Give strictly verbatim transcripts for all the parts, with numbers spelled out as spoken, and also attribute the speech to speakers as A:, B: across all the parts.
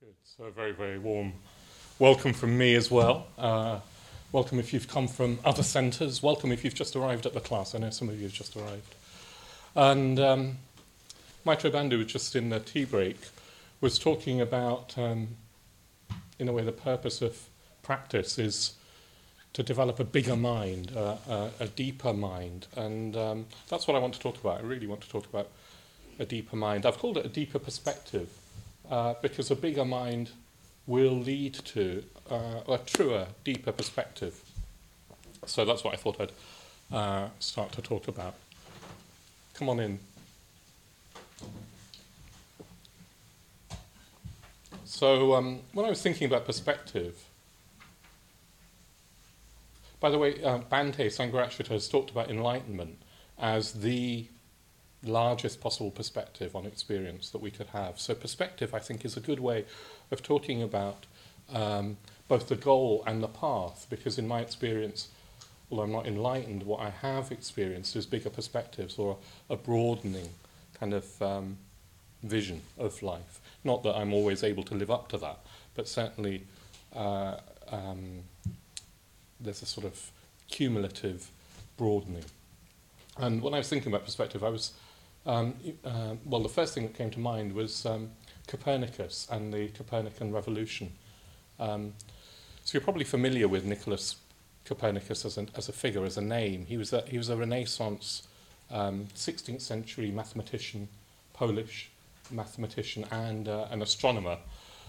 A: Good. So a very, very warm welcome from me as well. Uh, welcome if you've come from other centres. Welcome if you've just arrived at the class. I know some of you have just arrived. And um, Maitreya Bandhu, just in the tea break, was talking about, um, in a way, the purpose of practice is to develop a bigger mind, uh, a, a deeper mind. And um, that's what I want to talk about. I really want to talk about a deeper mind. I've called it a deeper perspective. Uh, because a bigger mind will lead to uh, a truer, deeper perspective. So that's what I thought I'd uh, start to talk about. Come on in. So um, when I was thinking about perspective, by the way, uh, Bhante Sangharakshita has talked about enlightenment as the largest possible perspective on experience that we could have. So perspective, I think, is a good way of talking about um, both the goal and the path, because in my experience, although I'm not enlightened, what I have experienced is bigger perspectives or a broadening kind of um, vision of life. Not that I'm always able to live up to that, but certainly uh, um, there's a sort of cumulative broadening. And when I was thinking about perspective, I was Um, uh, well, the first thing that came to mind was um, Copernicus and the Copernican revolution. Um, so you're probably familiar with Nicholas Copernicus as, an, as a figure, as a name. He was a, he was a Renaissance um, sixteenth century mathematician, Polish mathematician and uh, an astronomer.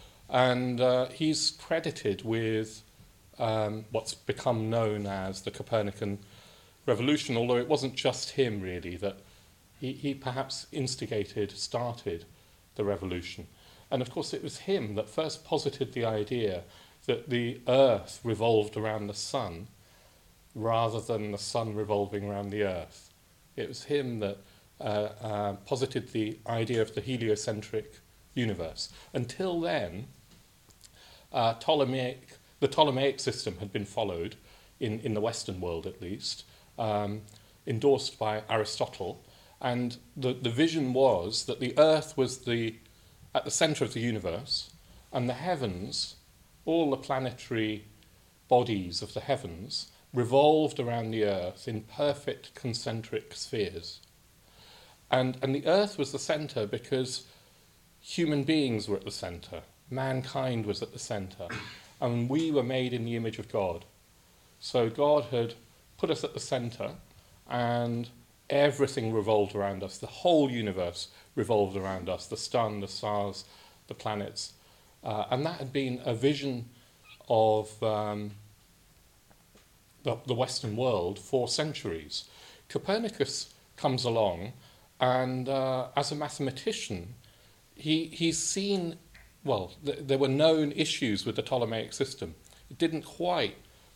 A: And uh, he's credited with um, what's become known as the Copernican revolution, although it wasn't just him, really, that He, he perhaps instigated, started the revolution. And of course it was him that first posited the idea that the earth revolved around the sun rather than the sun revolving around the earth. It was him that uh, uh, posited the idea of the heliocentric universe. Until then, uh, Ptolemaic, the Ptolemaic system had been followed, in, in the Western world at least, um, endorsed by Aristotle. And the, the vision was that the earth was the at the centre of the universe, and the heavens, all the planetary bodies of the heavens, revolved around the earth in perfect concentric spheres. And, and the earth was the centre because human beings were at the centre, mankind was at the centre, and we were made in the image of God. So God had put us at the centre, and everything revolved around us. The whole universe revolved around us, the sun, the stars, the planets. Uh, and that had been a vision of um, the, the Western world for centuries. Copernicus comes along, and uh, as a mathematician, he, he's seen, well, th- there were known issues with the Ptolemaic system. It didn't quite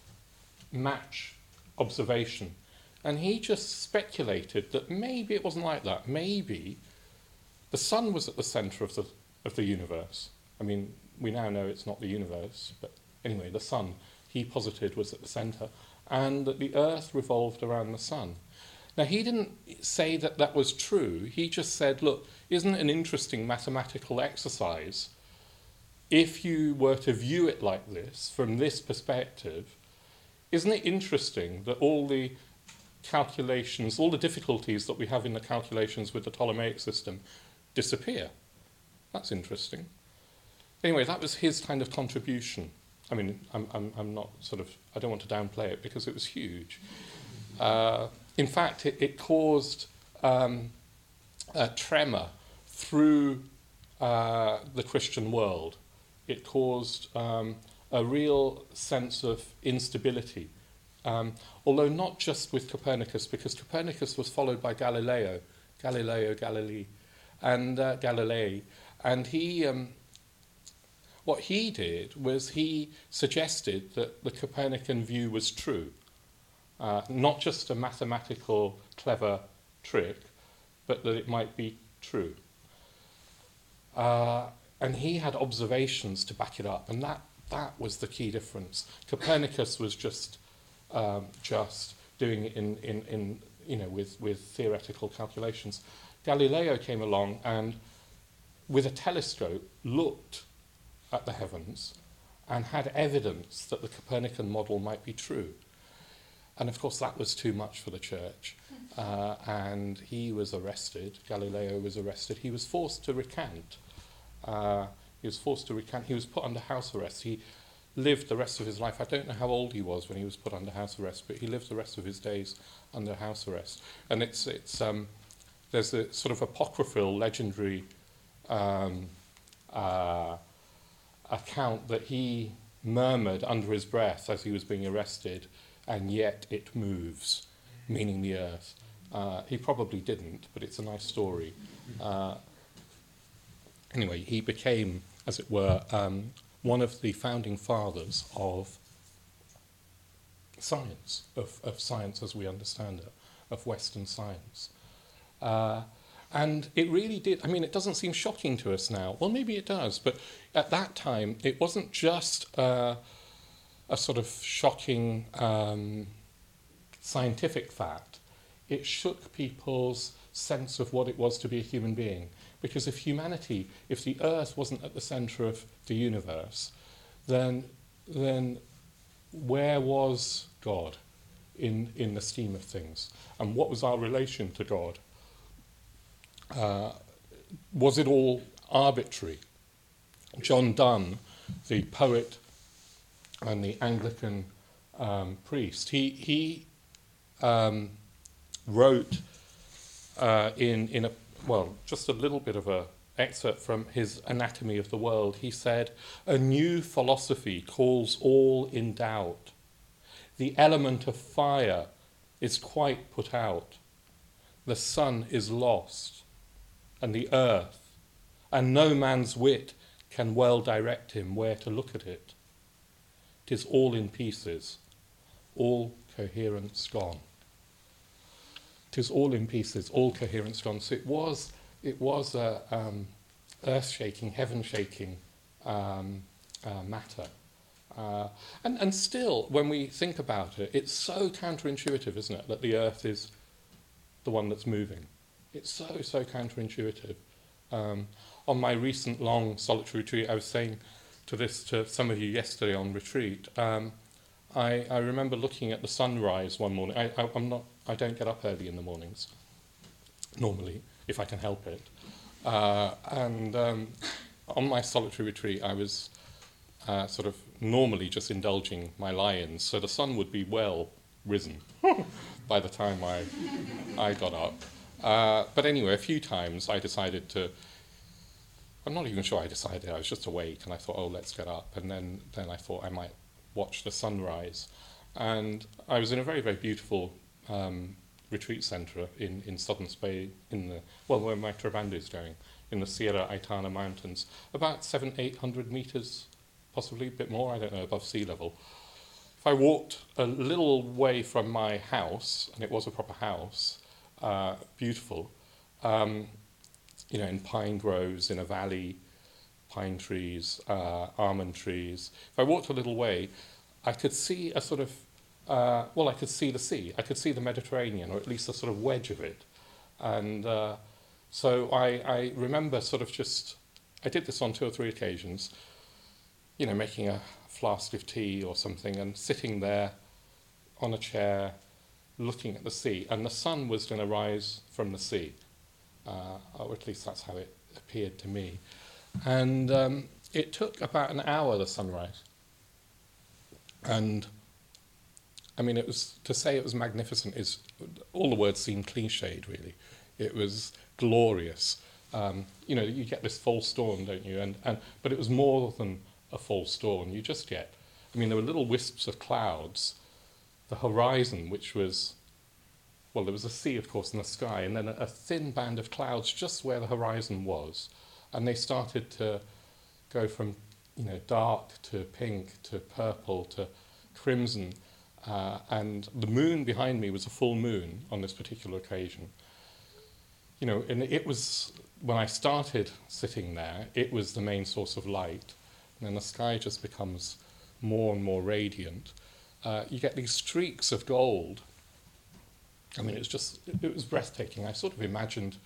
A: match observation. And he just speculated that maybe it wasn't like that. Maybe the sun was at the centre of the of the universe. I mean, we now know it's not the universe, but anyway, the sun, he posited, was at the centre, and that the earth revolved around the sun. Now, he didn't say that that was true. He just said, look, isn't it an interesting mathematical exercise? If you were to view it like this, from this perspective, isn't it interesting that all the calculations, all the difficulties that we have in the calculations with the Ptolemaic system disappear? That's interesting. Anyway, that was his kind of contribution. I mean, I'm, I'm, I'm not sort of, I don't want to downplay it because it was huge. Uh, in fact, it, it caused um, a tremor through uh, the Christian world. It caused um, a real sense of instability. Um, although not just with Copernicus, because Copernicus was followed by Galileo, Galileo Galilei, and uh, Galilei, and he, um, what he did was he suggested that the Copernican view was true, uh, not just a mathematical clever trick, but that it might be true. Uh, and he had observations to back it up, and that that was the key difference. Copernicus was just Um, just doing it in, in, in you know, with, with theoretical calculations. Galileo came along and with a telescope, looked at the heavens and had evidence that the Copernican model might be true. And of course that was too much for the church, uh, and he was arrested. Galileo was arrested. He was forced to recant. Uh, he was forced to recant. He was put under house arrest. He lived the rest of his life. I don't know how old he was when he was put under house arrest, but he lived the rest of his days under house arrest. And it's it's um, there's a sort of apocryphal, legendary um, uh, account that he murmured under his breath as he was being arrested, and yet it moves, meaning the earth. Uh, he probably didn't, but it's a nice story. Uh, anyway, he became, as it were, um, one of the founding fathers of science, of, of science as we understand it, of Western science. Uh, and it really did, I mean, it doesn't seem shocking to us now. Well, maybe it does, but at that time, it wasn't just uh, a sort of shocking um, scientific fact. It shook people's sense of what it was to be a human being. Because if humanity, if the earth wasn't at the centre of the universe, then, then where was God in, in the scheme of things? And what was our relation to God? Uh, was it all arbitrary? John Donne, the poet and the Anglican um, priest, he, he um, wrote uh, in, in a well, just a little bit of an excerpt from his Anatomy of the World. He said, "A new philosophy calls all in doubt. The element of fire is quite put out. The sun is lost, and the earth, and no man's wit can well direct him where to look at it. 'Tis all in pieces, all coherence gone." 'Tis all in pieces, all coherence gone. So it was, it was a um, earth-shaking, heaven-shaking um, uh, matter. Uh, and, and still, when we think about it, it's so counterintuitive, isn't it, that the earth is the one that's moving. It's so, so counterintuitive. Um, on my recent long solitary retreat, I was saying to this to some of you yesterday on retreat, um, I, I remember looking at the sunrise one morning. I, I, I'm not, I don't get up early in the mornings, normally, if I can help it. Uh, and um, on my solitary retreat, I was uh, sort of normally just indulging my lions, so the sun would be well risen by the time I, I got up. Uh, but anyway, a few times I decided to, I'm not even sure I decided, I was just awake, and I thought, oh, let's get up. And then, then I thought I might watch the sunrise. And I was in a very, very beautiful um, retreat centre in, in southern Spain, in the, well, where my Trabando is going, in the Sierra Aitana Mountains, about seven, eight hundred metres, possibly a bit more, I don't know, above sea level. If I walked a little way from my house, and it was a proper house, uh, beautiful, um, you know, in pine groves, in a valley, pine trees, uh, almond trees. If I walked a little way, I could see a sort of, uh, well, I could see the sea. I could see the Mediterranean, or at least a sort of wedge of it. And uh, so I, I remember sort of just, I did this on two or three occasions, you know, making a flask of tea or something and sitting there on a chair looking at the sea. And the sun was going to rise from the sea, uh, or at least that's how it appeared to me. And um, it took about an hour, the sunrise. And, I mean, it was, to say it was magnificent is, all the words seem cliched, really. It was glorious. Um, you know, you get this false dawn, don't you? And, and but it was more than a false dawn. You just get, I mean, there were little wisps of clouds. The horizon, which was, well, there was a sea, of course, in the sky, and then a, a thin band of clouds just where the horizon was. And they started to go from, you know, dark to pink to purple to crimson. Uh, and the moon behind me was a full moon on this particular occasion. You know, and it was, when I started sitting there, it was the main source of light. And then the sky just becomes more and more radiant. Uh, you get these streaks of gold. I mean, it was just, it, it was breathtaking. I sort of imagined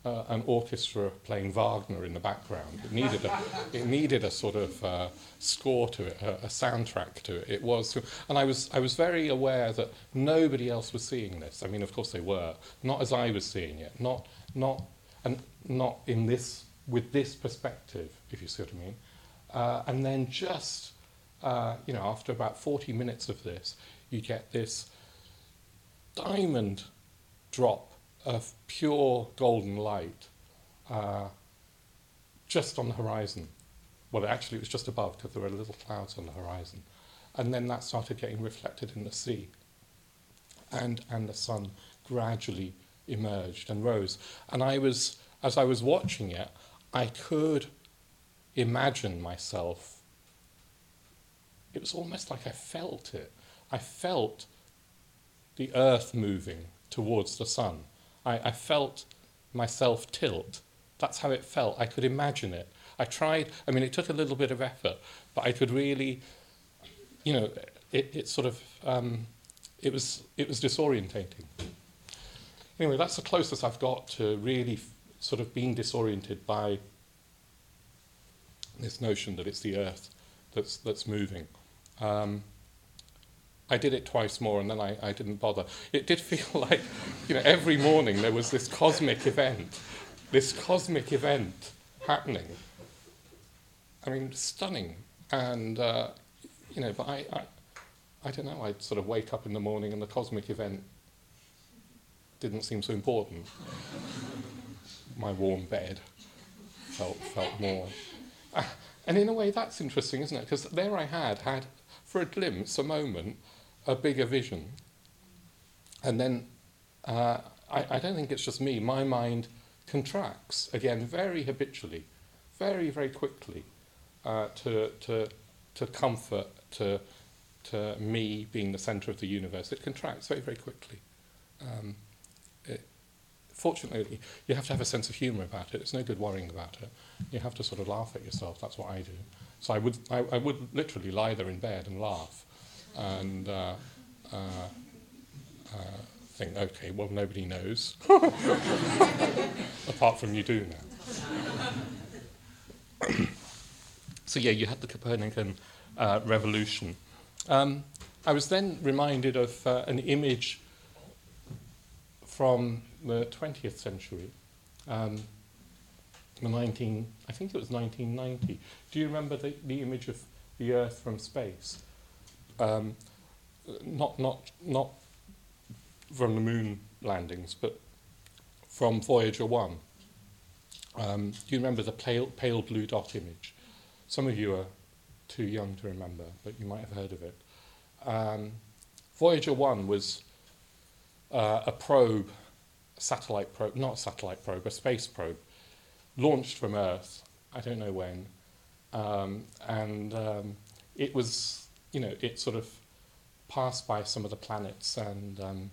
A: uh, an orchestra playing Wagner in the background. It needed a, it needed a sort of uh, score to it, a, a soundtrack to it. It was, and I was, I was very aware that nobody else was seeing this. I mean, of course they were, not as I was seeing it, not, not, and not in this, with this perspective, if you see what I mean. Uh, and then just, uh, you know, after about forty minutes of this, you get this diamond drop of pure golden light uh, just on the horizon. Well, actually, it was just above because there were little clouds on the horizon. And then that started getting reflected in the sea. And, and the sun gradually emerged and rose. And I was, as I was watching it, I could imagine myself. It was almost like I felt it. I felt the earth moving towards the sun. I, I felt myself tilt. That's how it felt. I could imagine it. I tried, I mean, it took a little bit of effort, but I could really, you know, it, it sort of, um, it was, it was disorientating. Anyway, that's the closest I've got to really f- sort of being disoriented by this notion that it's the earth that's, that's moving. Um, I did it twice more and then I, I didn't bother. It did feel like, you know, every morning there was this cosmic event, this cosmic event happening. I mean, stunning. And, uh, you know, but I, I, I don't know, I'd sort of wake up in the morning and the cosmic event didn't seem so important. My warm bed felt, felt more. Uh, and in a way that's interesting, isn't it? Because there I had, had, for a glimpse, a moment, a bigger vision. And then, uh, I, I don't think it's just me, my mind contracts, again, very habitually, very, very quickly, uh, to, to, to comfort, to, to me being the centre of the universe. It contracts very, very quickly. Um, it, fortunately, you have to have a sense of humour about it. It's no good worrying about it. You have to sort of laugh at yourself. That's what I do. So I would, I, I would literally lie there in bed and laugh. And uh, uh, uh, think, okay, well, nobody knows. Apart from you do now. So yeah, you had the Copernican uh, revolution. Um, I was then reminded of uh, an image from the twentieth century, um, the nineteen, I think it was nineteen ninety. Do you remember the, the image of the Earth from space? Um, not not not from the moon landings, but from Voyager one. Um, do you remember the pale pale blue dot image? Some of you are too young to remember, but you might have heard of it. Um, Voyager one was uh, a probe, a satellite probe, not a satellite probe, a space probe, launched from Earth. I don't know when, um, and um, it was. You know, it sort of passed by some of the planets and um,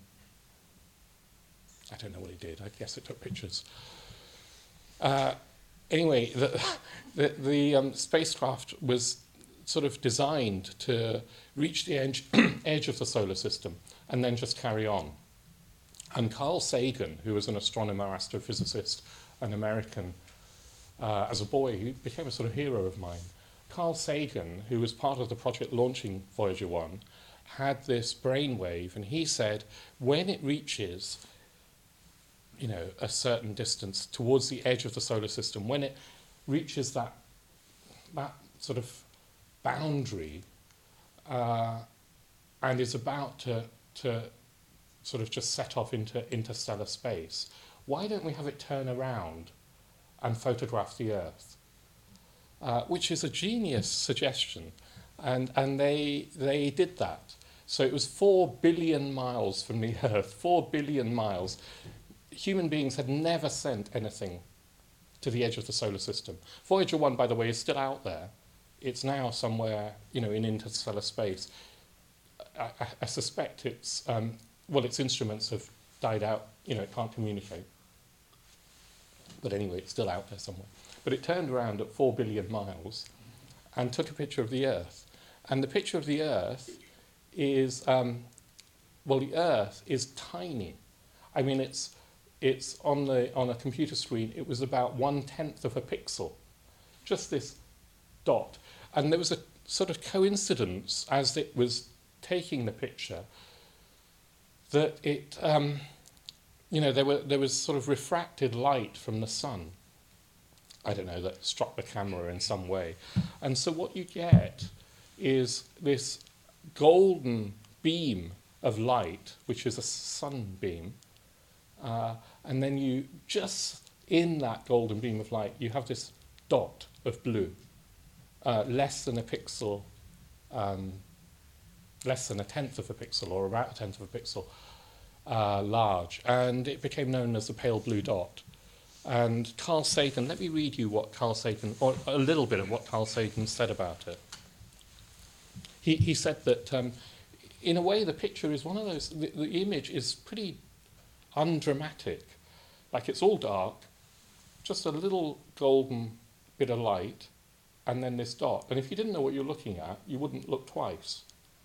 A: I don't know what it did. I guess it took pictures. Uh, anyway, the, the, the um, spacecraft was sort of designed to reach the edge, edge of the solar system and then just carry on. And Carl Sagan, who was an astronomer, astrophysicist, an American, uh, as a boy, he became a sort of hero of mine. Carl Sagan, who was part of the project launching Voyager one, had this brainwave, and he said when it reaches, you know, a certain distance towards the edge of the solar system, when it reaches that that sort of boundary uh, and is about to to sort of just set off into interstellar space, why don't we have it turn around and photograph the Earth? Uh, which is a genius suggestion, and and they they did that. So it was four billion miles from the Earth, four billion miles. Human beings had never sent anything to the edge of the solar system. Voyager one, by the way, is still out there. It's now somewhere, you know, in interstellar space. I, I, I suspect it's um, well, its instruments have died out. You know, it can't communicate. But anyway, it's still out there somewhere. But it turned around at four billion miles and took a picture of the Earth. And the picture of the Earth is, um, well, the Earth is tiny. I mean, it's it's on the on a computer screen, it was about one tenth of a pixel, just this dot. And there was a sort of coincidence as it was taking the picture that it, um, you know, there were there was sort of refracted light from the sun. I don't know, that struck the camera in some way. And so what you get is this golden beam of light, which is a sunbeam, uh, and then you, just in that golden beam of light, you have this dot of blue, uh, less than a pixel, um, less than a tenth of a pixel, or about a tenth of a pixel uh, large, and it became known as the pale blue dot. And Carl Sagan, let me read you what Carl Sagan, or a little bit of what Carl Sagan said about it. He, he said that, um, in a way, the picture is one of those, the, the image is pretty undramatic. Like, it's all dark, just a little golden bit of light, and then this dot. And if you didn't know what you're looking at, you wouldn't look twice.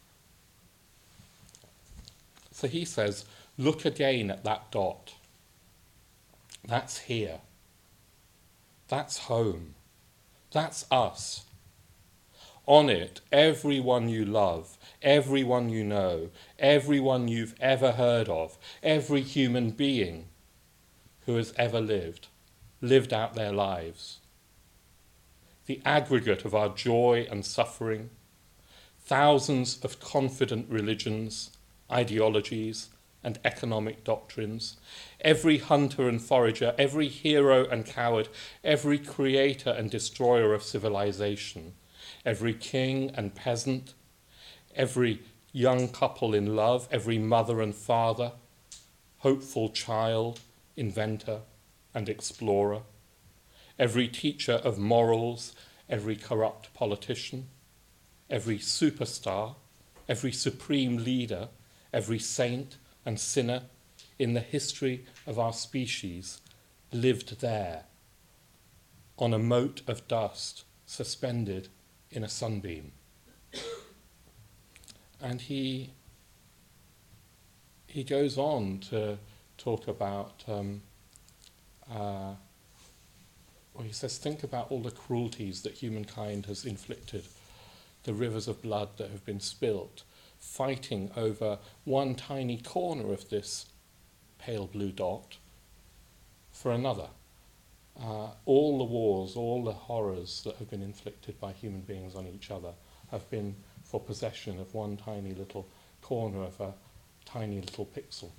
A: So he says, look again at that dot. That's here. That's home. That's us. On it, everyone you love, everyone you know, everyone you've ever heard of, every human being who has ever lived, lived out their lives. The aggregate of our joy and suffering, thousands of confident religions, ideologies, and economic doctrines, every hunter and forager, every hero and coward, every creator and destroyer of civilization, every king and peasant, every young couple in love, every mother and father, hopeful child, inventor and explorer, every teacher of morals, every corrupt politician, every superstar, every supreme leader, every saint and sinner in the history of our species lived there, on a mote of dust suspended in a sunbeam. And he he goes on to talk about, um, uh, well, he says, think about all the cruelties that humankind has inflicted, the rivers of blood that have been spilt, fighting over one tiny corner of this pale blue dot for another. Uh, all the wars, all the horrors that have been inflicted by human beings on each other have been for possession of one tiny little corner of a tiny little pixel.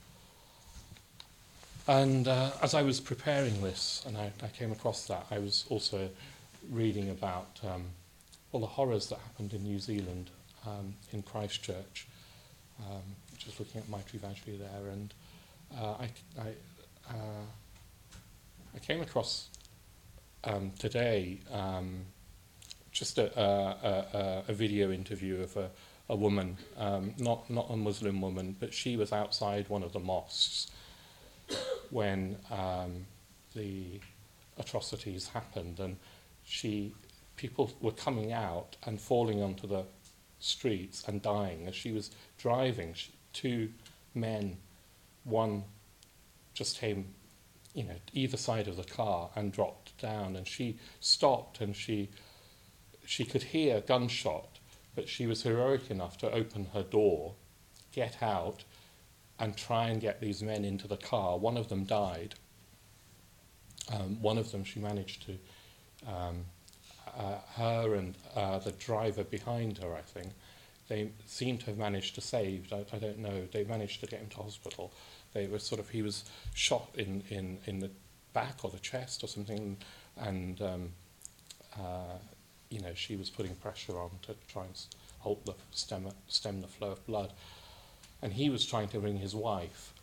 A: And uh, as I was preparing this, and I, I came across that, I was also reading about um, all the horrors that happened in New Zealand, um, in Christchurch, um, just looking at Maitri Vajri there, and uh, I, I, uh, I came across um, today um, just a, a, a, a video interview of a, a woman, um, not, not a Muslim woman, but she was outside one of the mosques when um, the atrocities happened, and she, people were coming out and falling onto the streets and dying as she was driving. She, two men, one just came, you know, either side of the car and dropped down, and she stopped, and she she could hear a gunshot, but she was heroic enough to open her door, get out, and try and get these men into the car. One of them died. Um, one of them she managed to, um, uh, her and uh, the driver behind her, I think, they seem to have managed to save. I, I don't know. They managed to get him to hospital. They were sort of, he was shot in, in, in the back or the chest or something, and um, uh, you know, she was putting pressure on to try and halt the stem, stem the flow of blood. And he was trying to ring his wife.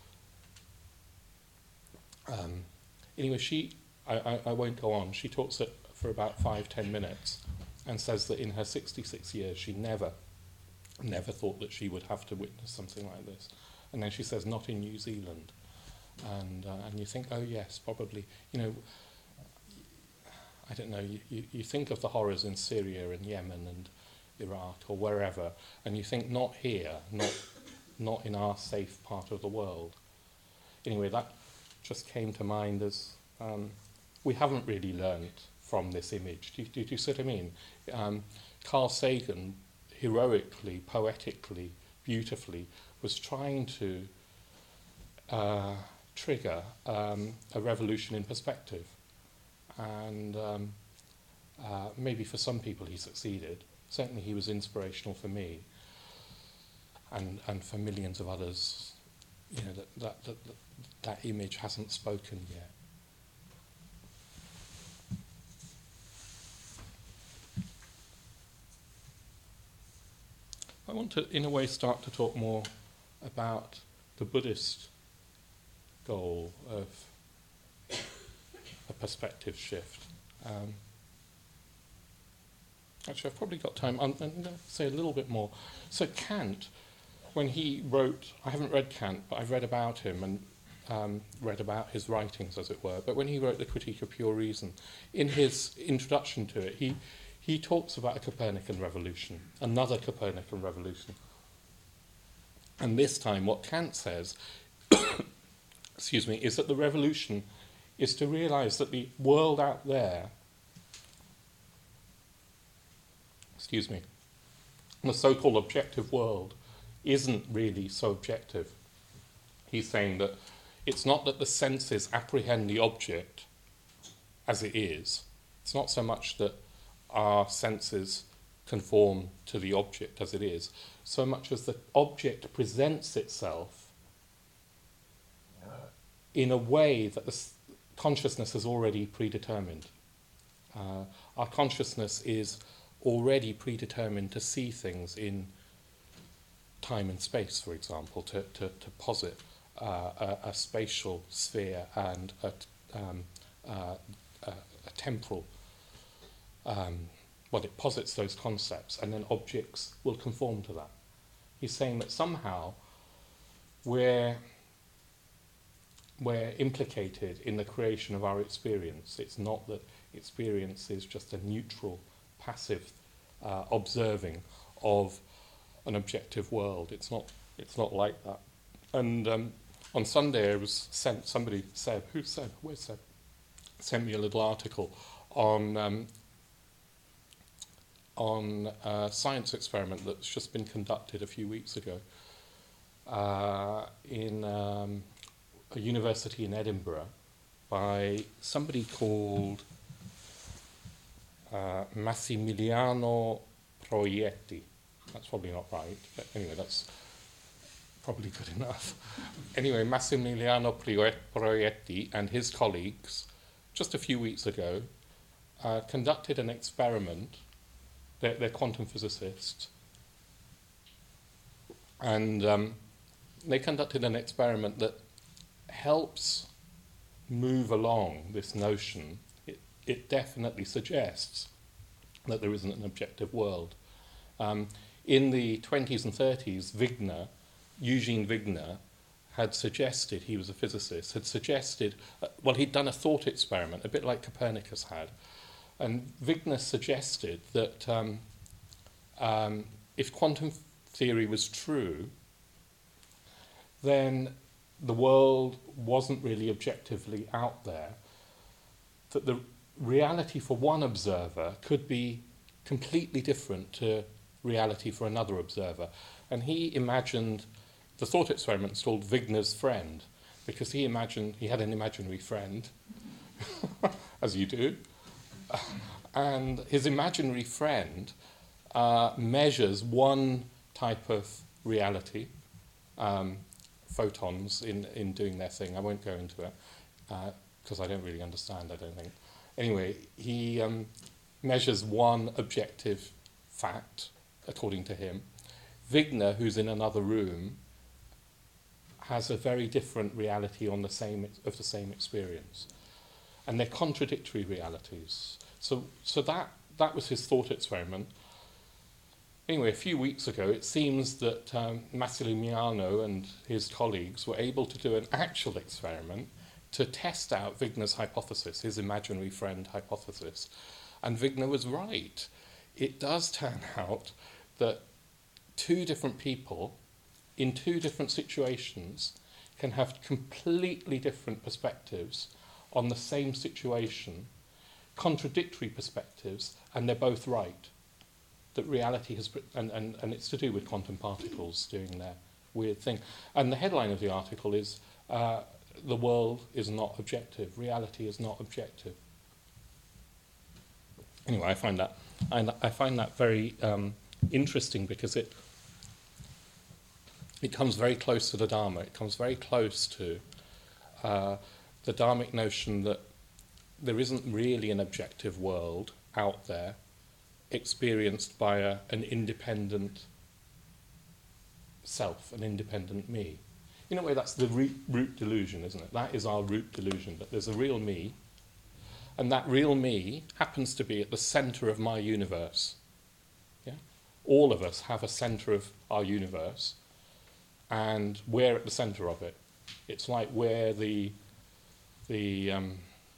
A: Um, anyway, she, I, I, I won't go on, she talks it for about five, ten minutes and says that in her sixty-six years she never, never thought that she would have to witness something like this. And then she says, not in New Zealand. And uh, and you think, oh yes, probably, you know, I don't know, you, you, you think of the horrors in Syria and Yemen and Iraq or wherever, and you think not here, not not in our safe part of the world. Anyway, that just came to mind as um, we haven't really learned from this image. Do, do, do you see what I mean? Um, Carl Sagan, heroically, poetically, beautifully, was trying to uh, trigger um, a revolution in perspective. And um, uh, maybe for some people he succeeded. Certainly he was inspirational for me, and, and for millions of others. You know, that, that, that, that, that image hasn't spoken yet. I want to, in a way, start to talk more about the Buddhist goal of a perspective shift. Um, actually, I've probably got time. I'm, I'm going to say a little bit more. So Kant, when he wrote, I haven't read Kant, but I've read about him and um, read about his writings, as it were. But when he wrote the Critique of Pure Reason, in his introduction to it, he He talks about a Copernican revolution, another Copernican revolution. And this time what Kant says, excuse me, is that the revolution is to realize that the world out there, excuse me, the so-called objective world isn't really so objective. He's saying that it's not that the senses apprehend the object as it is. It's not so much that our senses conform to the object as it is, so much as the object presents itself in a way that the s- consciousness has already predetermined. Uh, our consciousness is already predetermined to see things in time and space, for example, to, to, to posit uh, a, a spatial sphere and a, um, uh, a, a temporal Um, well, it posits those concepts, and then objects will conform to that. He's saying that somehow we're, we're implicated in the creation of our experience. It's not that experience is just a neutral, passive uh, observing of an objective world. It's not, it's not like that. And um, on Sunday I was sent, somebody, Seb, who Seb? Where's Seb? Sent me a little article on um, on a science experiment that's just been conducted a few weeks ago uh, in um, a university in Edinburgh by somebody called uh, Massimiliano Proietti. That's probably not right, but anyway, that's probably good enough. Anyway, Massimiliano Proietti and his colleagues, just a few weeks ago, uh, conducted an experiment. They're, they're quantum physicists, and um, they conducted an experiment that helps move along this notion. It, it definitely suggests that there isn't an objective world. Um, in the twenties and thirties, Wigner, Eugene Wigner, had suggested, he was a physicist, had suggested, uh, well, he'd done a thought experiment, a bit like Copernicus had. And Wigner suggested that um, um, if quantum theory was true, then the world wasn't really objectively out there, that the reality for one observer could be completely different to reality for another observer. And he imagined, the thought experiment was called Wigner's friend, because he imagined, he had an imaginary friend, as you do, and his imaginary friend uh, measures one type of reality, um, photons in, in doing their thing. I won't go into it, because uh, I don't really understand, I don't think. Anyway, he um, measures one objective fact, according to him. Wigner, who's in another room, has a very different reality on the same of the same experience. And they're contradictory realities. So, so that, that was his thought experiment. Anyway, a few weeks ago, it seems that um, Massimiliano and his colleagues were able to do an actual experiment to test out Wigner's hypothesis, his imaginary friend hypothesis. And Wigner was right. It does turn out that two different people in two different situations can have completely different perspectives on the same situation, contradictory perspectives, and they're both right. That reality has, and, and, and it's to do with quantum particles doing their weird thing. And the headline of the article is, uh, the world is not objective, reality is not objective. Anyway, I find that, I, I find that very um, interesting because it, it comes very close to the Dharma. It comes very close to uh, the Dharmic notion that there isn't really an objective world out there experienced by a, an independent self, an independent me. In a way, that's the root, root delusion, isn't it? That is our root delusion, that there's a real me, and that real me happens to be at the centre of my universe. Yeah? All of us have a centre of our universe, and we're at the centre of it. It's like we're the, the um,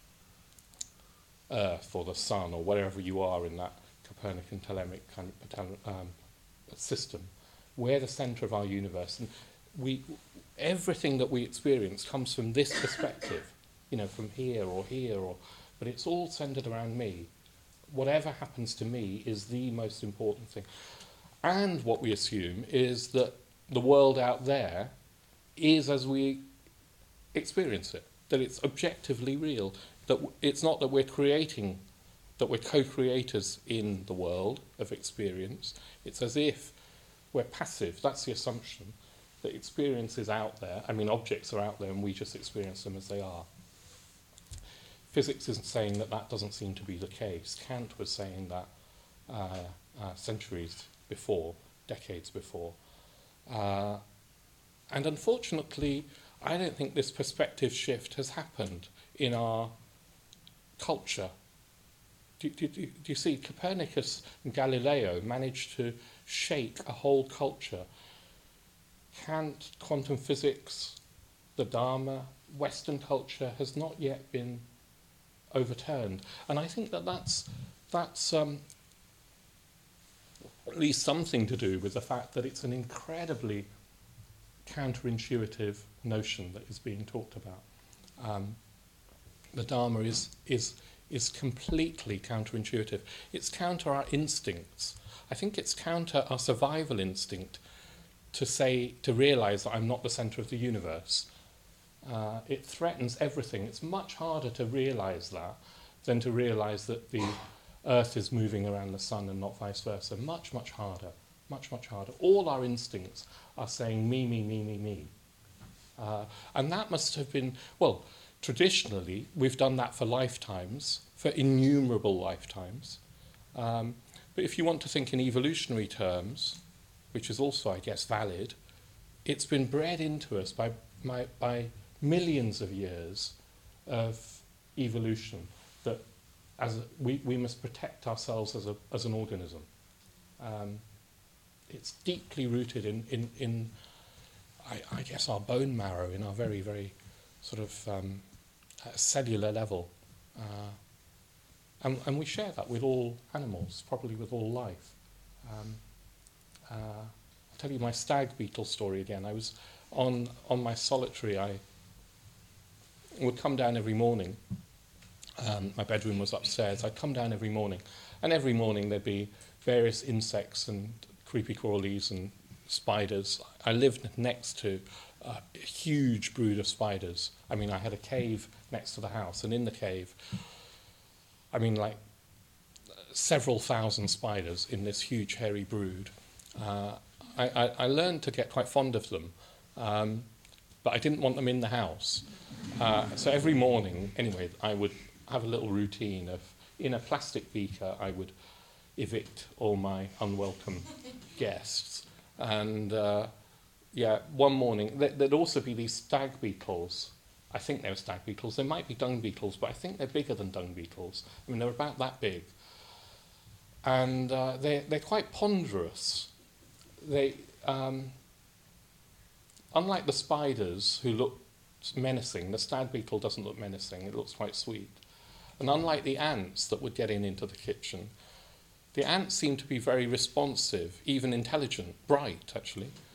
A: Earth or the Sun or wherever you are in that Copernican telemic kind of um, system. We're the centre of our universe, and we, everything that we experience comes from this perspective, you know, from here or here, or, but it's all centred around me. Whatever happens to me is the most important thing. And what we assume is that the world out there is as we experience it, that it's objectively real, that w- it's not that we're creating, that we're co-creators in the world of experience. It's as if we're passive. That's the assumption, that experience is out there. I mean, objects are out there and we just experience them as they are. Physics isn't saying that that doesn't seem to be the case. Kant was saying that uh, uh, centuries before, decades before. Uh, and unfortunately, I don't think this perspective shift has happened in our culture. Do, do, do, do you see, Copernicus and Galileo managed to shake a whole culture. Kant, quantum physics, the Dharma, Western culture has not yet been overturned. And I think that that's, that's um, at least something to do with the fact that it's an incredibly counterintuitive notion that is being talked about. Um, the Dharma is, is, is completely counterintuitive. It's counter our instincts. I think it's counter our survival instinct to say, to realise that I'm not the centre of the universe. Uh, it threatens everything. It's much harder to realise that than to realise that the Earth is moving around the sun and not vice versa. Much, much harder. Much, much harder. All our instincts are saying me, me, me, me, me. Uh, and that must have been, well, traditionally, we've done that for lifetimes, for innumerable lifetimes. Um, but if you want to think in evolutionary terms, which is also, I guess, valid, it's been bred into us by, by, by millions of years of evolution, that as a, we, we must protect ourselves as, a, as an organism. Um, it's deeply rooted in, in, in I, I guess, our bone marrow, in our very, very sort of um, cellular level. Uh, and, and we share that with all animals, probably with all life. Um, uh, I'll tell you my stag beetle story again. I was on, on my solitary, I would come down every morning. Um, my bedroom was upstairs. I'd come down every morning, and every morning there'd be various insects and creepy crawlies and spiders. I lived next to a huge brood of spiders. I mean, I had a cave next to the house, and in the cave, I mean, like several thousand spiders in this huge hairy brood. Uh, I, I, I learned to get quite fond of them, um, but I didn't want them in the house. Uh, so every morning, anyway, I would have a little routine of, in a plastic beaker, I would evict all my unwelcome guests. And uh, yeah, one morning, there, there'd also be these stag beetles. I think they were stag beetles. They might be dung beetles, but I think they're bigger than dung beetles. I mean, they're about that big. And uh, they're, they're quite ponderous. They, um, unlike the spiders who look menacing, the stag beetle doesn't look menacing. It looks quite sweet. And unlike the ants that would get in into the kitchen, the ants seem to be very responsive, even intelligent, bright, actually.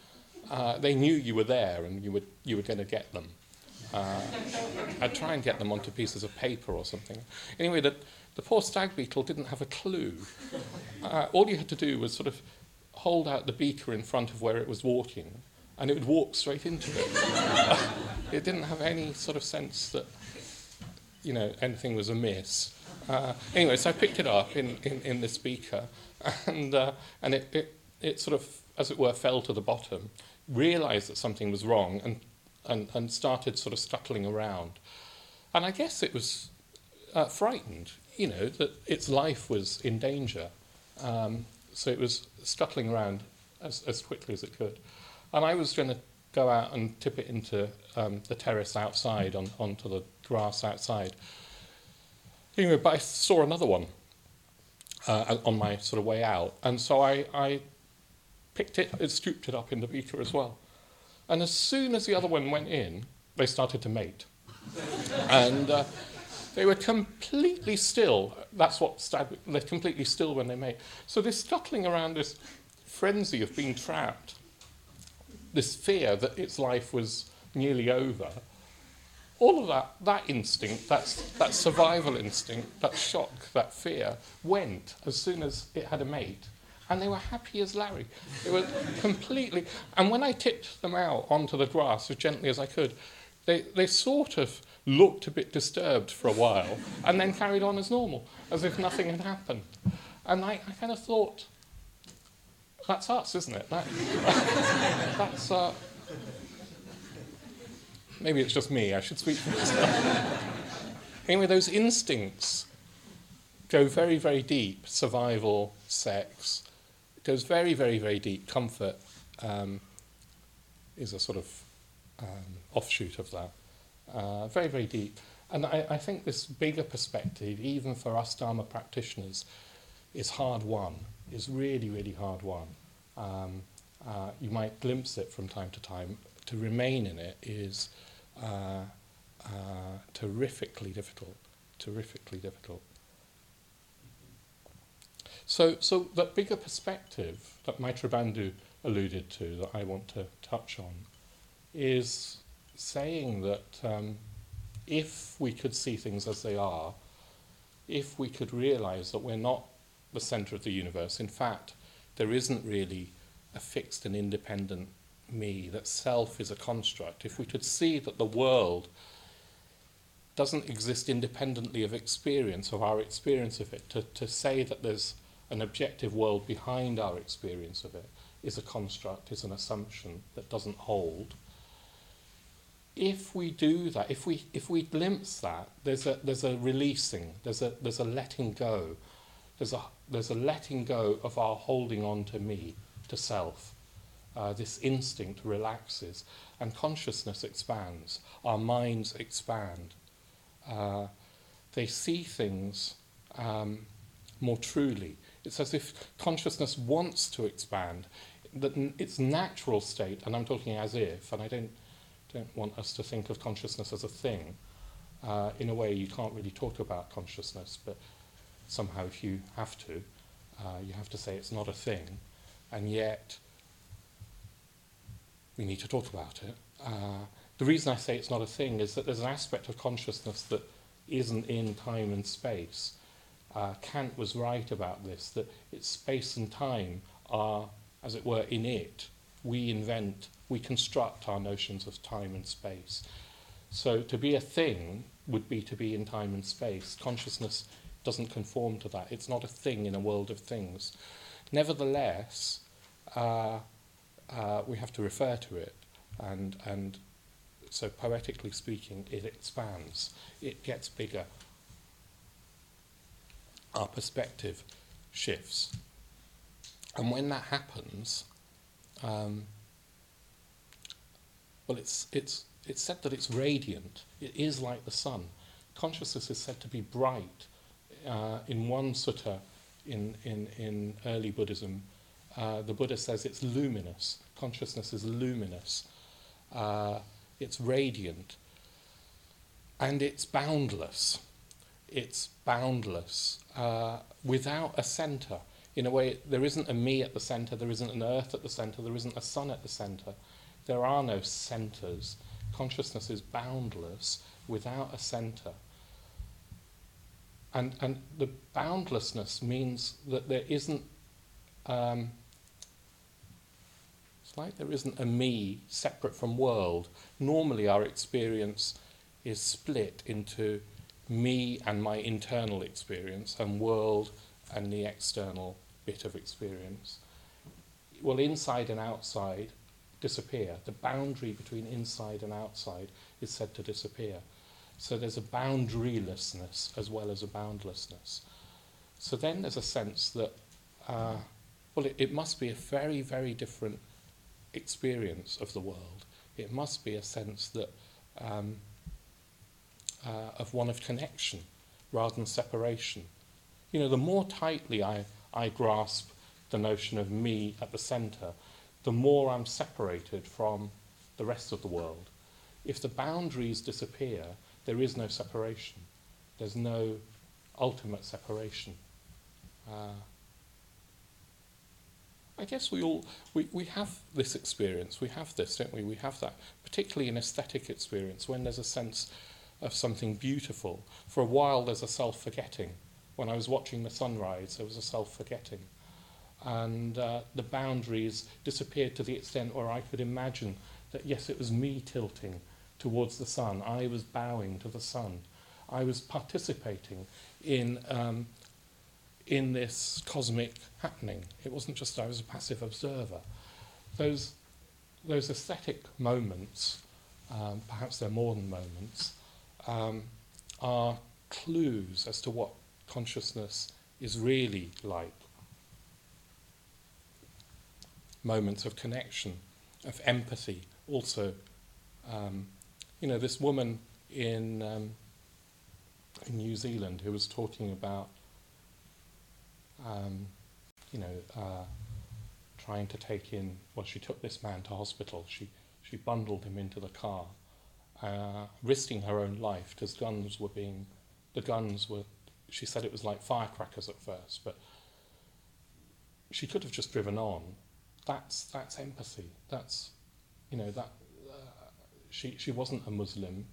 A: uh, they knew you were there and you were, you were going to get them. Uh, I'd try and get them onto pieces of paper or something. Anyway, the, the poor stag beetle didn't have a clue. Uh, all you had to do was sort of hold out the beaker in front of where it was walking, and it would walk straight into it. It didn't have any sort of sense that, you know, anything was amiss. Uh, anyway, so I picked it up in, in, in this beaker, and uh, and it, it it sort of, as it were, fell to the bottom, realised that something was wrong, and, and and started sort of scuttling around. And I guess it was uh, frightened, you know, that its life was in danger. Um, so it was scuttling around as, as quickly as it could. And I was going to go out and tip it into um, the terrace outside, on, onto the grass outside. Anyway, but I saw another one uh, on my sort of way out. And so I, I picked it, it, scooped it up in the beaker as well. And as soon as the other one went in, they started to mate. and uh, they were completely still. That's what stag, they're completely still when they mate. So this scuttling around, this frenzy of being trapped, this fear that its life was nearly over, all of that, that instinct, that's, that survival instinct, that shock, that fear, went as soon as it had a mate. And they were happy as Larry. They were completely... And when I tipped them out onto the grass as gently as I could, they, they sort of looked a bit disturbed for a while and then carried on as normal, as if nothing had happened. And I, I kind of thought, that's us, isn't it? That, that's... Uh, maybe it's just me, I should speak for myself. Anyway, those instincts go very, very deep. Survival, sex, it goes very, very, very deep. Comfort um, is a sort of um, offshoot of that. Uh, very, very deep. And I, I think this bigger perspective, even for us Dharma practitioners, is hard won, is really, really hard won. Um, uh, you might glimpse it from time to time. To remain in it is uh, uh, terrifically difficult, terrifically difficult. So, so that bigger perspective that Maitreya Bandhu alluded to, that I want to touch on, is saying that um, if we could see things as they are, if we could realise that we're not the centre of the universe, in fact, there isn't really a fixed and independent me, that self is a construct, if we could see that the world doesn't exist independently of experience, of our experience of it, to, to say that there's an objective world behind our experience of it is a construct, is an assumption that doesn't hold. If we do that, if we if we glimpse that, there's a there's a releasing, there's a there's a letting go, there's a there's a letting go of our holding on to me, to self. Uh, this instinct relaxes, and consciousness expands. Our minds expand. Uh, they see things um, more truly. It's as if consciousness wants to expand. That n- its natural state, and I'm talking as if, and I don't don't want us to think of consciousness as a thing. Uh, in a way, you can't really talk about consciousness, but somehow if you have to, uh, you have to say it's not a thing, and yet we need to talk about it. Uh, the reason I say it's not a thing is that there's an aspect of consciousness that isn't in time and space. Uh, Kant was right about this, that it's space and time are, as it were, in it. We invent, we construct our notions of time and space. So to be a thing would be to be in time and space. Consciousness doesn't conform to that. It's not a thing in a world of things. Nevertheless, uh, uh, we have to refer to it, and and so poetically speaking, it expands. It gets bigger. Our perspective shifts. And when that happens, um, well, it's it's it's said that it's radiant. It is like the sun. Consciousness is said to be bright. Uh, in one sutta in, in, in early Buddhism, uh, the Buddha says it's luminous. Consciousness is luminous. Uh, it's radiant. And it's boundless. It's boundless, uh, without a centre. In a way, there isn't a me at the centre, there isn't an earth at the centre, there isn't a sun at the centre. There are no centres. Consciousness is boundless without a centre. And, and the boundlessness means that there isn't, um, it's like there isn't a me separate from world. Normally our experience is split into me and my internal experience and world and the external bit of experience. Well, inside and outside disappear. The boundary between inside and outside is said to disappear. So there's a boundarylessness as well as a boundlessness. So then there's a sense that, uh, well, it, it must be a very, very different experience of the world. It must be a sense that um, uh, of one of connection rather than separation. You know, the more tightly I, I grasp the notion of me at the centre, the more I'm separated from the rest of the world. If the boundaries disappear, there is no separation. There's no ultimate separation. Uh, I guess we all, we, we have this experience, we have this, don't we? We have that, particularly in aesthetic experience, when there's a sense of something beautiful. For a while there's a self-forgetting. When I was watching the sunrise, there was a self-forgetting. And uh, the boundaries disappeared to the extent where I could imagine that, yes, it was me tilting towards the sun. I was bowing to the sun. I was participating in um, in this cosmic happening. It wasn't just I was a passive observer. Those those aesthetic moments, um, perhaps they're more than moments, um, are clues as to what consciousness is really like. Moments of connection, of empathy, also. Um, you know, this woman in, um, in New Zealand who was talking about, um, you know, uh, trying to take in, well, she took this man to hospital. She, she bundled him into the car, uh, risking her own life because guns were being, the guns were, she said it was like firecrackers at first, but she could have just driven on. That's that's empathy. That's, you know, that uh, she she wasn't a Muslim.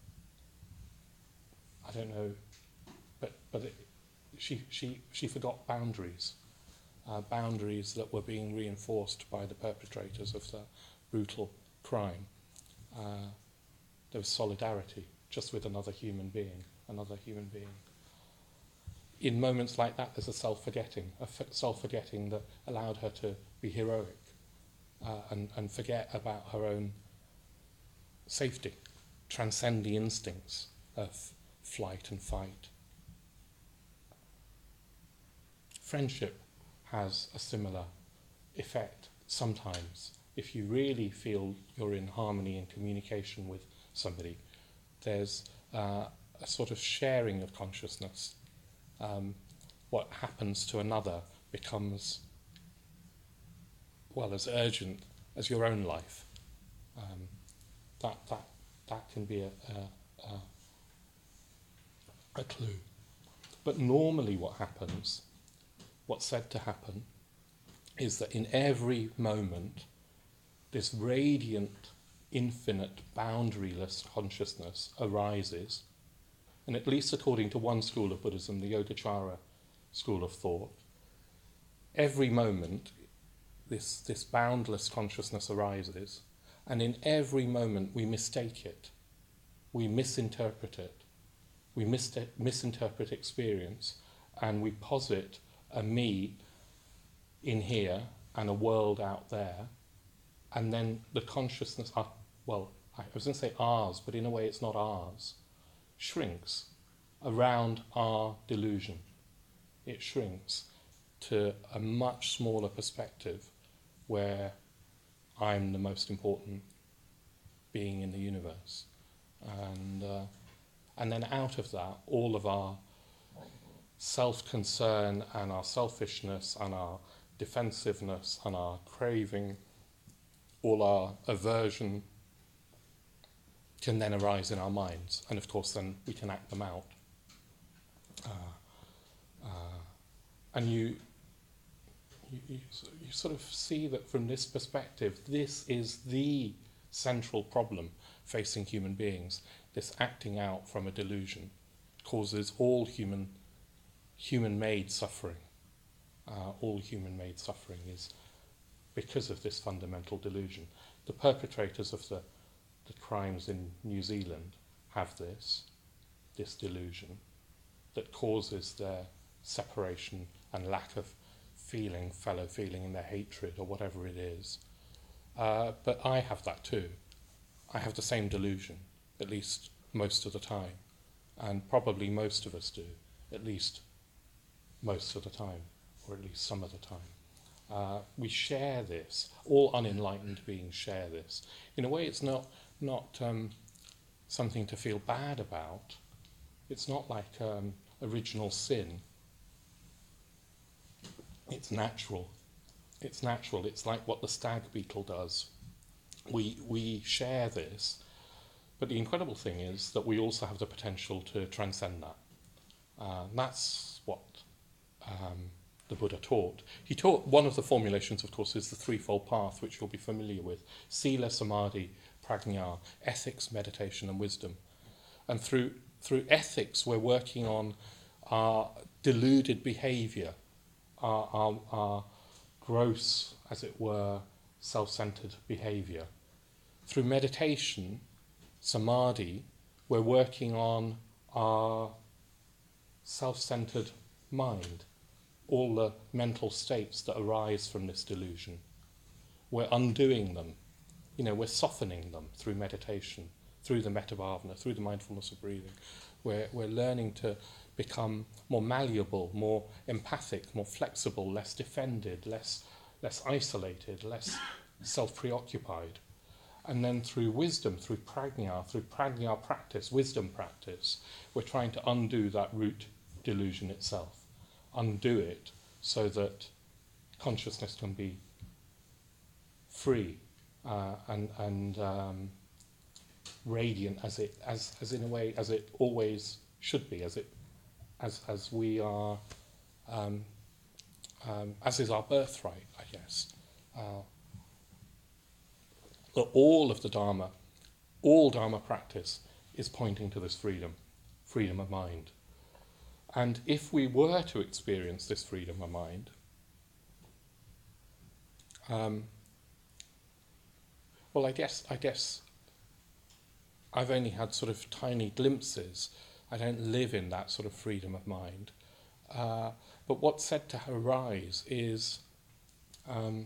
A: I don't know, but but it, she she she forgot boundaries, uh, boundaries that were being reinforced by the perpetrators of the brutal crime. Uh, there was solidarity just with another human being, another human being. In moments like that, there's a self-forgetting, a f- self-forgetting that allowed her to be heroic. Uh, and, and forget about her own safety, transcend the instincts of flight and fight. Friendship has a similar effect sometimes. If you really feel you're in harmony and communication with somebody, there's uh, a sort of sharing of consciousness. Um, what happens to another becomes, well, as urgent as your own life. Um, that that that can be a, a, a, a clue. But normally what happens, what's said to happen, is that in every moment, this radiant, infinite, boundaryless consciousness arises, and at least according to one school of Buddhism, the Yogacara school of thought, every moment This, this boundless consciousness arises, and in every moment we mistake it, we misinterpret it, we mis- misinterpret experience, and we posit a me in here and a world out there, and then the consciousness, uh, well, I was going to say ours, but in a way it's not ours, shrinks around our delusion. It shrinks to a much smaller perspective where I'm the most important being in the universe. And uh, and then out of that, all of our self-concern and our selfishness and our defensiveness and our craving, all our aversion can then arise in our minds. And of course then we can act them out. Uh, uh, and you... you, you, you sort of see that from this perspective, this is the central problem facing human beings. This acting out from a delusion causes all human, human-made suffering. Uh, all human-made suffering is because of this fundamental delusion. The perpetrators of the, the crimes in New Zealand have this, this delusion that causes their separation and lack of feeling, fellow feeling, and their hatred or whatever it is. Uh, but I have that too. I have the same delusion, at least most of the time. And probably most of us do, at least most of the time, or at least some of the time. Uh, we share this. All unenlightened beings share this. In a way, it's not, not um, something to feel bad about. It's not like um, original sin. It's natural. It's natural. It's like what the stag beetle does. We, we share this. But the incredible thing is that we also have the potential to transcend that. Uh, that's what um, the Buddha taught. He taught, one of the formulations, of course, is the threefold path, which you'll be familiar with. Sila, Samadhi, Prajna, ethics, meditation, and wisdom. And through, through ethics, we're working on our deluded behaviour, our, our, our gross, as it were, self-centred behaviour. Through meditation, Samadhi, we're working on our self-centred mind, all the mental states that arise from this delusion. We're undoing them. You know, we're softening them through meditation, through the metta-bhavana, through the mindfulness of breathing. We're, we're learning to become more malleable, more empathic, more flexible, less defended, less, less isolated, less self-preoccupied. And then through wisdom, through prajna, through prajna practice, wisdom practice, we're trying to undo that root delusion itself. Undo it so that consciousness can be free uh, and, and um, radiant as it, as, as in a way, as it always should be, as it, as, as we are, um, um, as is our birthright, I guess. Uh, That all of the Dharma, all Dharma practice is pointing to this freedom, freedom of mind. And if we were to experience this freedom of mind, um, well, I guess, I guess I've only had sort of tiny glimpses. I don't live in that sort of freedom of mind. Uh, but what's said to arise is... Um,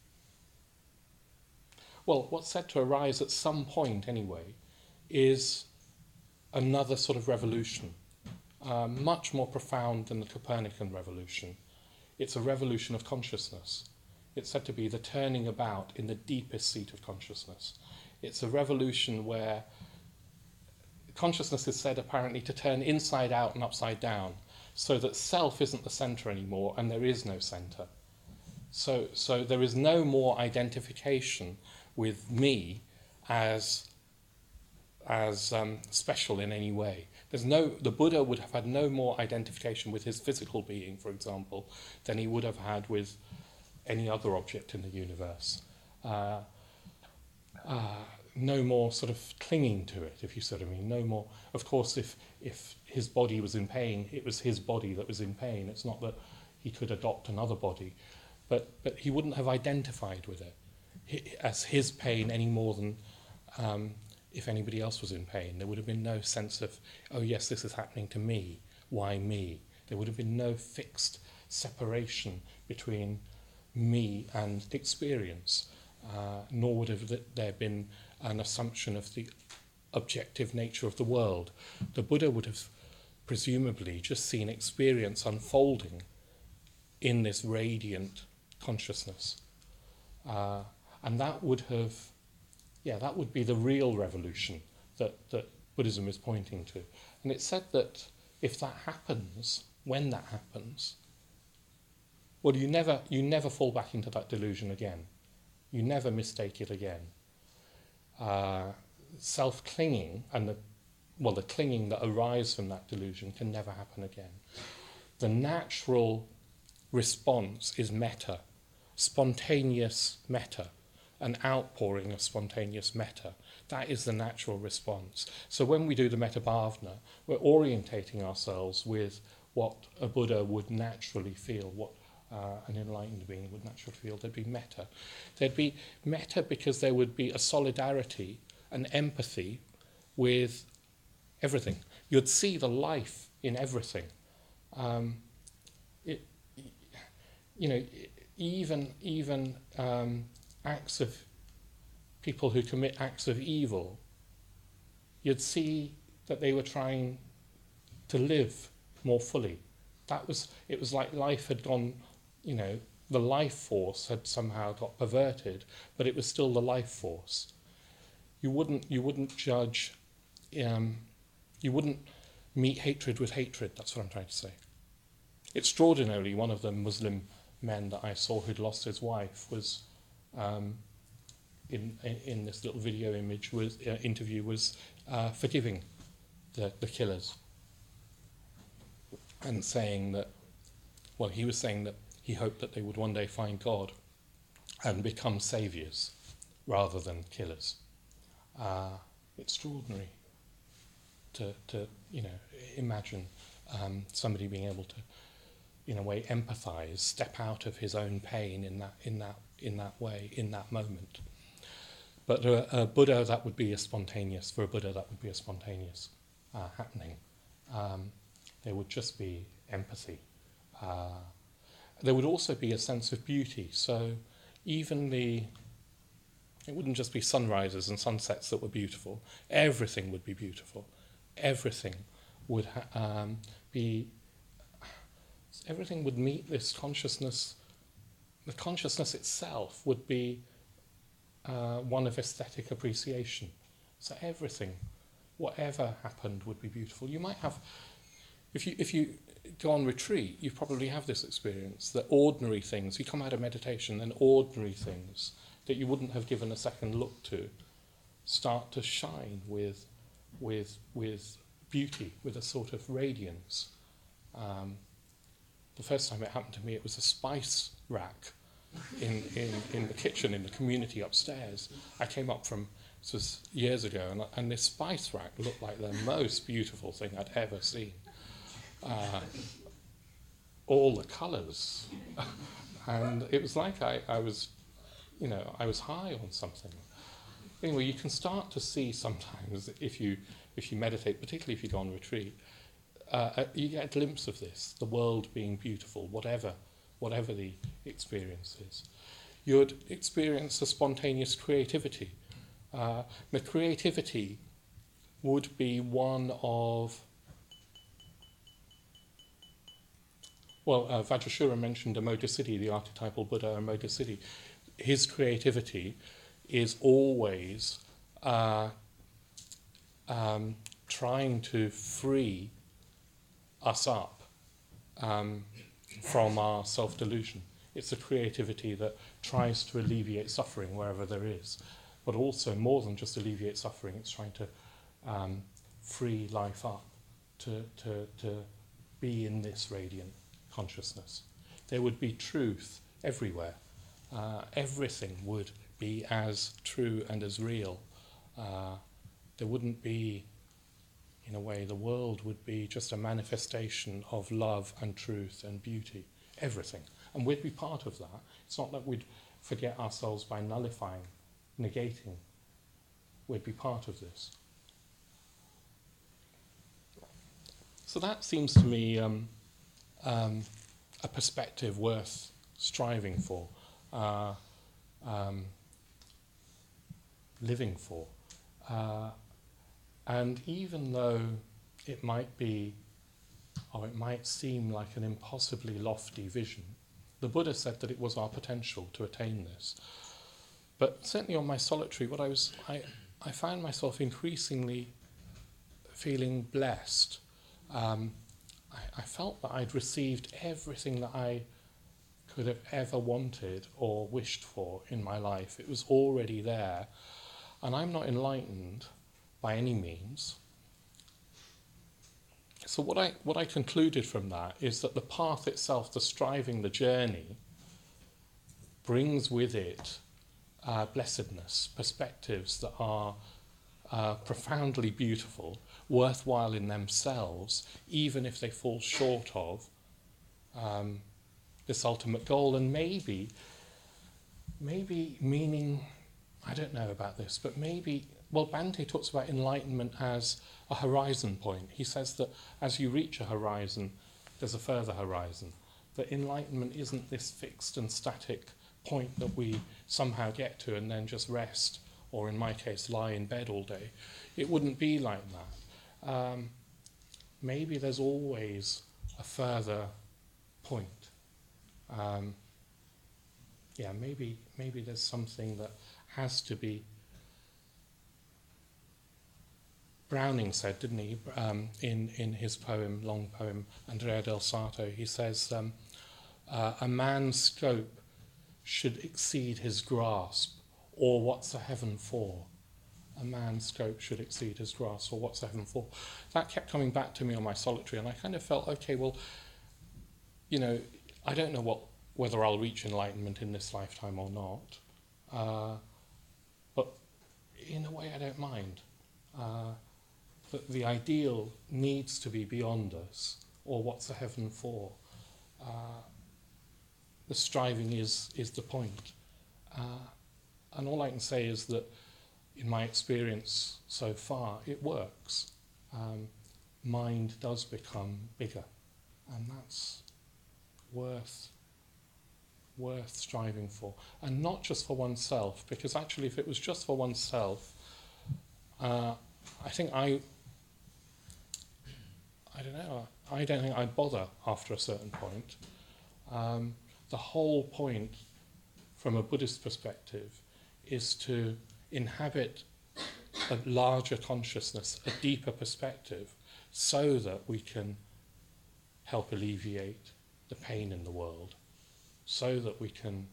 A: Well, what's said to arise at some point, anyway, is another sort of revolution, uh, much more profound than the Copernican revolution. It's a revolution of consciousness. It's said to be the turning about in the deepest seat of consciousness. It's a revolution where consciousness is said apparently to turn inside out and upside down, so that self isn't the centre anymore and there is no centre. So, so there is no more identification with me as as um, special in any way. There's no, the Buddha would have had no more identification with his physical being, for example, than he would have had with any other object in the universe. Uh, uh, no more sort of clinging to it, if you sort of mean. No more. Of course, if if his body was in pain, it was his body that was in pain. It's not that he could adopt another body, but but he wouldn't have identified with it as his pain any more than um, if anybody else was in pain. There would have been no sense of, oh yes, this is happening to me, why me? There would have been no fixed separation between me and experience, uh, nor would have there been an assumption of the objective nature of the world. The Buddha would have presumably just seen experience unfolding in this radiant consciousness. Uh, And that would have, yeah, that would be the real revolution that, that Buddhism is pointing to. And it's said that if that happens, when that happens, well, you never, you never fall back into that delusion again. You never mistake it again. Uh, self-clinging and the, well, the clinging that arises from that delusion can never happen again. The natural response is metta. spontaneous metta, an outpouring of spontaneous metta. That is the natural response. So when we do the metta bhavana, we're orientating ourselves with what a Buddha would naturally feel, what uh, an enlightened being would naturally feel. There'd be metta. There'd be metta because there would be a solidarity, an empathy with everything. You'd see the life in everything. Um, it, you know, even even um, acts of people who commit acts of evil, you'd see that they were trying to live more fully. That was, it was like life had gone, you know, the life force had somehow got perverted, but it was still the life force. You wouldn't, you wouldn't judge, um, you wouldn't meet hatred with hatred, that's what I'm trying to say. Extraordinarily, one of the Muslim men that I saw who'd lost his wife was, um, in, in in this little video image, was uh, interview, was uh, forgiving the, the killers and saying that, well, he was saying that he hoped that they would one day find God and become saviours rather than killers. Uh, extraordinary to, to, you know, imagine um, somebody being able to, in a way, empathise, step out of his own pain in that, in that, in that way, in that moment. But a, a Buddha, that would be a spontaneous, for a Buddha, that would be a spontaneous uh, happening. Um, there would just be empathy. Uh, there would also be a sense of beauty. So even the, it wouldn't just be sunrises and sunsets that were beautiful. Everything would be beautiful. Everything would ha- um, be, everything would meet this consciousness. The consciousness itself would be uh, one of aesthetic appreciation. So everything, whatever happened, would be beautiful. You might have, if you if you go on retreat, you probably have this experience that ordinary things, you come out of meditation and ordinary things that you wouldn't have given a second look to start to shine with with with beauty, with a sort of radiance. Um, the first time it happened to me, it was a spice rack in, in, in the kitchen in the community upstairs. I came up from, this was years ago, and, and this spice rack looked like the most beautiful thing I'd ever seen. Uh, all the colours. And it was like I, I was, you know, I was high on something. Anyway, you can start to see sometimes, if you if you meditate, particularly if you go on retreat, uh, you get a glimpse of this, the world being beautiful, whatever, whatever the experience is. You'd experience a spontaneous creativity. Uh, the creativity would be one of, well, uh, Vajrashura mentioned Amodasiddhi, the archetypal Buddha Amodasiddhi. His creativity is always uh, um, trying to free us up um, from our self-delusion. It's a creativity that tries to alleviate suffering wherever there is, but also more than just alleviate suffering, it's trying to um, free life up, to, to, to be in this radiant consciousness. There would be truth everywhere. Uh, everything would be as true and as real. Uh, there wouldn't be, in a way, the world would be just a manifestation of love and truth and beauty. Everything. And we'd be part of that. It's not that we'd forget ourselves by nullifying, negating. We'd be part of this. So that seems to me um, um, a perspective worth striving for, uh, um, living for. Uh, and even though it might be, or it might seem like an impossibly lofty vision, the Buddha said that it was our potential to attain this. But certainly on my solitary, what I was, I, I found myself increasingly feeling blessed. Um, I, I felt that I'd received everything that I could have ever wanted or wished for in my life. It was already there. And I'm not enlightened by any means. So what I what I concluded from that is that the path itself, the striving, the journey, brings with it uh, blessedness, perspectives that are uh, profoundly beautiful, worthwhile in themselves, even if they fall short of um, this ultimate goal, and maybe, maybe meaning, I don't know about this, but maybe, well, Bhante talks about enlightenment as a horizon point. He says that as you reach a horizon, there's a further horizon. That enlightenment isn't this fixed and static point that we somehow get to and then just rest, or in my case, lie in bed all day. It wouldn't be like that. Um, maybe there's always a further point. Um, yeah, maybe maybe there's something that has to be. Browning said, didn't he, um, in, in his poem, long poem, Andrea del Sarto, he says, um, uh, a man's scope should exceed his grasp, or what's a heaven for? A man's scope should exceed his grasp, or what's a heaven for? That kept coming back to me on my solitary, and I kind of felt, okay, well, you know, I don't know what whether I'll reach enlightenment in this lifetime or not, uh, but in a way I don't mind. Uh, that the ideal needs to be beyond us, or what's a heaven for? Uh, the striving is is the point. Uh, and all I can say is that in my experience so far, it works. Um, mind does become bigger, and that's worth worth striving for. And not just for oneself, because actually if it was just for oneself, uh, I think I I don't know, I don't think I'd bother after a certain point. Um, the whole point, from a Buddhist perspective, is to inhabit a larger consciousness, a deeper perspective, so that we can help alleviate the pain in the world, so that we can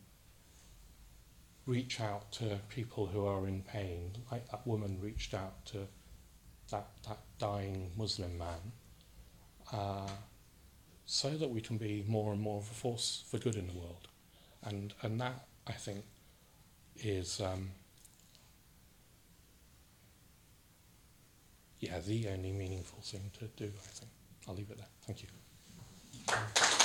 A: reach out to people who are in pain, like that woman reached out to that, that dying Muslim man, uh, so that we can be more and more of a force for good in the world. And and that, I think, is um, yeah, the only meaningful thing to do, I think. I'll leave it there. Thank you.